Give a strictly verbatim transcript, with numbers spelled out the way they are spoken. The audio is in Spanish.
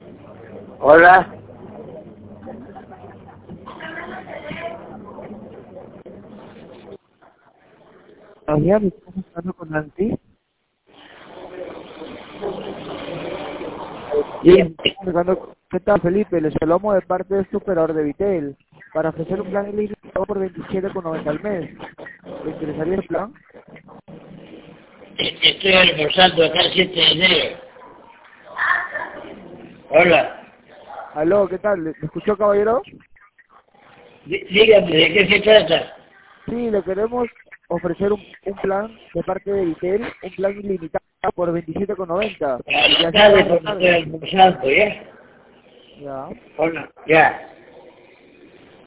Hola. Todavía me estás buscando con Nancy. Sí. Cuando, ¿qué tal, Felipe? Les hablamos de parte del superador de Vitel para ofrecer un plan ilimitado por veintisiete con noventa al mes. ¿Le interesaría el plan? Estoy almorzando acá el siete de enero. Hola. Aló, ¿qué tal? ¿Me escuchó, caballero? Dí- Dígame, ¿de qué se trata? Sí, le queremos ofrecer un, un plan de parte de Vitel, un plan ilimitado por veintisiete con noventa. A Y la así tarde todas las cuando estoy tardes. almorzando, ¿ya? Ya. Hola. Ya.